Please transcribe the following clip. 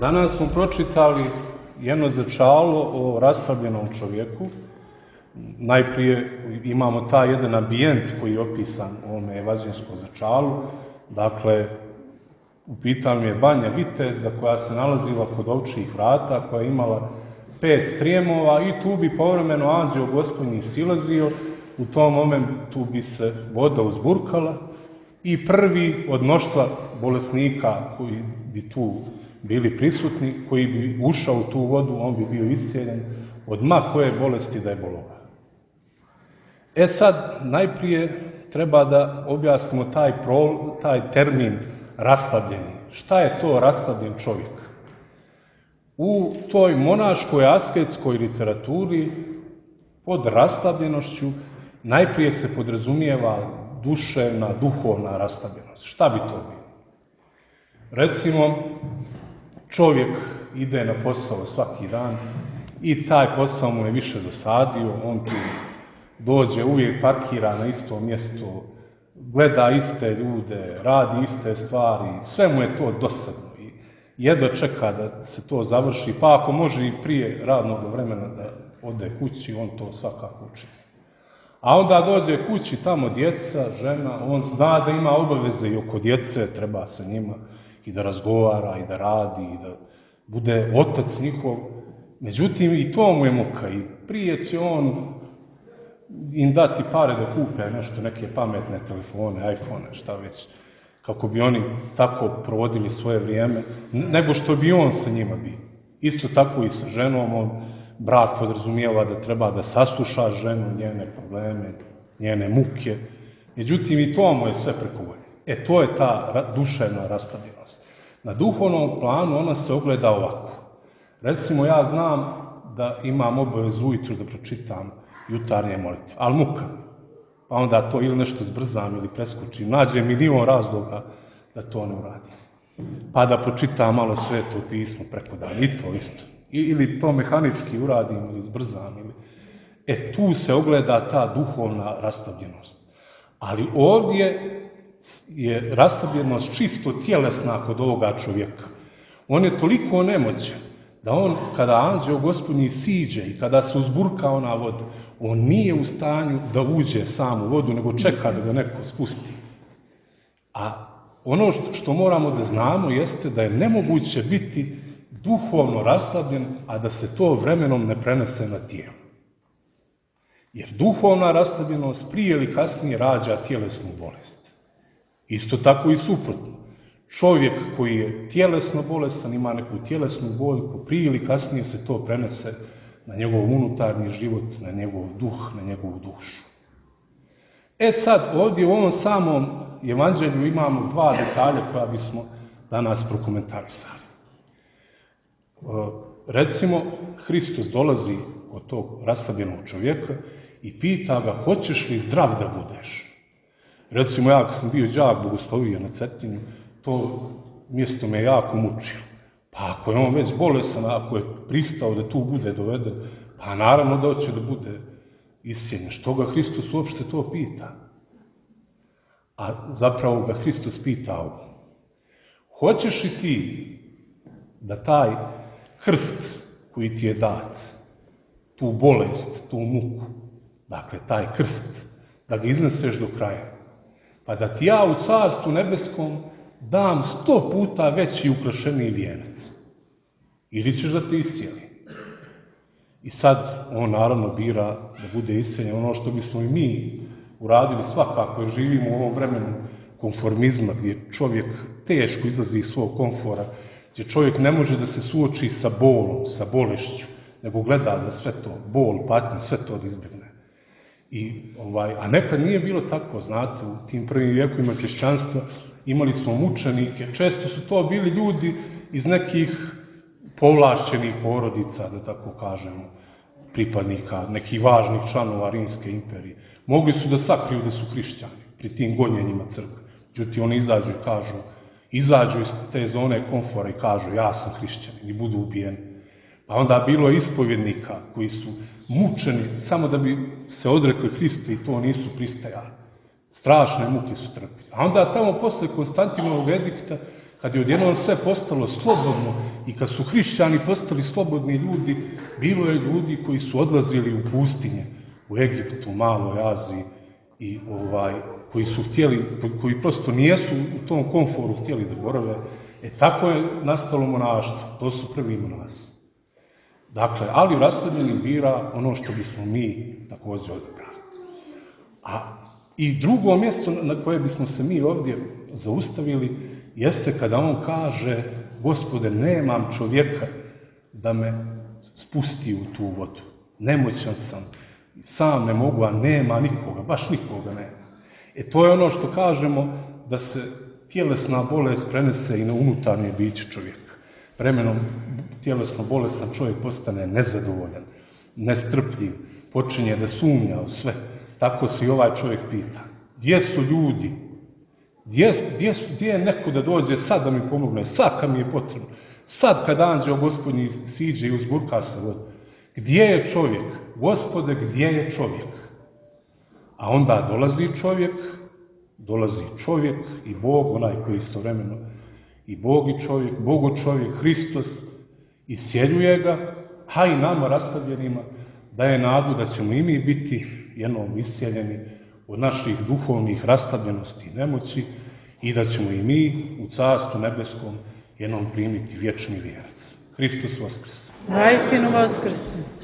Danas smo pročitali jedno začalo o rastavljenom čovjeku. Najprije imamo taj jedan ambijent koji je opisan u ovome evanđelskom začalu. Dakle, u pitanju je Banja Vitezda koja se nalazila kod ovčjih vrata, koja je imala 5 strijemova i tu bi povremeno anđeo Gospodnji silazio. U tom momentu bi se voda uzburkala i prvi od mnoštva bolesnika koji bi tu bili prisutni, koji bi ušao u tu vodu, on bi bio iscijeljen od ma koje bolesti da je bologa. Sad, najprije treba da objasnimo taj termin rastavljeni. Šta je to rastavljen čovjek? U toj monaškoj asketskoj literaturi pod rastavljenošću najprije se podrazumijeva duševna, duhovna rastavljenost. Šta bi to bilo? Recimo, čovjek ide na posao svaki dan i taj posao mu je više dosadio, on tu dođe, uvijek parkira na isto mjesto, gleda iste ljude, radi iste stvari, sve mu je to dosadno i jedva čeka da se to završi, pa ako može i prije radnog vremena da ode kući, on to svakako učini. A onda dođe kući, tamo djeca, žena, on zna da ima obaveze i oko djece, treba sa njima i da razgovara, i da radi, i da bude otac njihov. Međutim, i to mu je muka. I prije će on im dati pare da kupe nešto, neke pametne telefone, iPhone, šta već, kako bi oni tako provodili svoje vrijeme, nego što bi on sa njima bio. Isto tako i sa ženom, on brak podrazumijeva da treba da sasluša ženu, njene probleme, njene muke. Međutim, i to mu je sve preko volje. To je ta duševna rastavljenost. Na duhovnom planu ona se ogleda ovako. Recimo, ja znam da imam obavezu ujutru da pročitam jutarnje molitve, ali muka. Pa onda to ili nešto zbrzam ili preskočim, nađem milion razloga da to ne uradim. Pa da pročitam malo Sveto pismo preko dana, i to isto. Ili to mehanički uradim ili zbrzam. Tu se ogleda ta duhovna rastavljenost. Ali ovdje je rastavljenost čisto tjelesna kod ovoga čovjeka. On je toliko nemoćan da on, kada anđeo Gospodnji siđe i kada se uzburka ona voda, on nije u stanju da uđe sam u vodu, nego čeka da ga neko spusti. A ono što moramo da znamo jeste da je nemoguće biti duhovno rastavljen, a da se to vremenom ne prenese na tijelo. Jer duhovna rastavljenost prije ili kasnije rađa tjelesnu bolest. Isto tako i suprotno. Čovjek koji je tjelesno bolestan, ima neku tjelesnu boljku, prije ili kasnije se to prenese na njegov unutarnji život, na njegov duh, na njegovu dušu. Sad, ovdje u ovom samom evanđelju imamo 2 detalja koja bismo danas prokomentarisali. Recimo, Hristos dolazi od tog rastavljenog čovjeka i pita ga, hoćeš li zdrav da budeš? Recimo, ja kad sam bio đak bogoslovija na Cetinju, to mjesto me jako mučilo. Pa ako je on već bolesan, ako je pristao da tu bude doveden, pa naravno da hoće da bude iscijeljen. Što ga Hristos uopšte to pita? A zapravo ga Hristos pita ovo. Hoćeš li ti da taj krst koji ti je dat, tu bolest, tu muku, dakle taj krst, da ga izneseš do kraja, pa da ti ja u Carstvu nebeskom dam 100 puta veći ukrašeniji vijenac. Ili ćeš da te iscijeli. I sad on naravno bira da bude iscijeljen. Ono što bismo i mi uradili svakako, jer živimo u ovom vremenu konformizma, gdje čovjek teško izlazi iz svog komfora, gdje čovjek ne može da se suoči sa bolom, sa bolešću, nego gleda da sve to, bol, patnje, sve to da izbjegne. A nekad nije bilo tako, znate, u tim prvim vijekovima kršćanstva imali smo mučenike, često su to bili ljudi iz nekih povlašćenih porodica, da tako kažemo, pripadnika, nekih važnih članova Rimske imperije. Mogli su da sakriju da su hrišćani pri tim gonjenjima crkve. Međutim, oni izađu iz te zone komfora i kažu, ja sam hrišćanin, i budu ubijeni. Pa onda bilo je ispovjednika koji su mučeni samo da bi se odrekli Hrista i to nisu pristajali. Strašne muke su trpili. A onda tamo posle Konstantinovog edikta kad je odjednom sve postalo slobodno i kad su hrišćani postali slobodni ljudi, bilo je ljudi koji su odlazili u pustinje, u Egiptu, u Maloj Aziji, i koji su htjeli, koji prosto nijesu u tom komforu htjeli da borave. Tako je nastalo monaštvo, to su prvi monasi. Dakle, ali rastavljeni bira ono što bismo mi također odabrali. I drugo mjesto na koje bismo se mi ovdje zaustavili jeste kada on kaže: Gospode, nemam čovjeka da me spusti u tu vodu. Nemoćan sam, sam ne mogu, a nema nikoga, baš nikoga nema. To je ono što kažemo da se tjelesna bolest prenese i na unutarnje biće čovjeka. Vremenom tjelesno bolestan čovjek postane nezadovoljan, nestrpljiv, počinje da sumnja u sve. Tako se i ovaj čovjek pita: gdje su ljudi? Gdje je neko da dođe sad da mi pomogne, sad kad mi je potrebno, sad kad anđeo Gospodnji siđe i uzburka se vodu? Gdje je čovjek? Gospode, gdje je čovjek? A onda dolazi čovjek i Bog, onaj koji istovremeno i Bog i čovjek, Bogo čovjek, Hristos, isjeljuje ga, a i nama rastavljenima daje nadu da ćemo i mi biti jednom isjeljeni od naših duhovnih rastavljenosti i nemoći i da ćemo i mi u Carstvu nebeskom jednom primiti vječni vijerac. Hristos Voskrs! Vajstinu Voskrs!